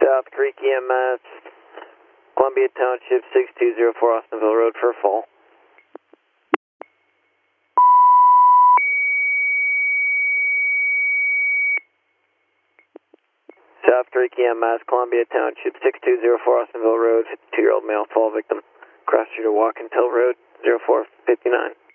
South Creek EMS, Columbia Township, 6204 Austinville Road for a fall. South Creek EMS, Columbia Township, 6204 Austinville Road, 52-year-old male fall victim. Cross street of Walk-Until Road, 0459.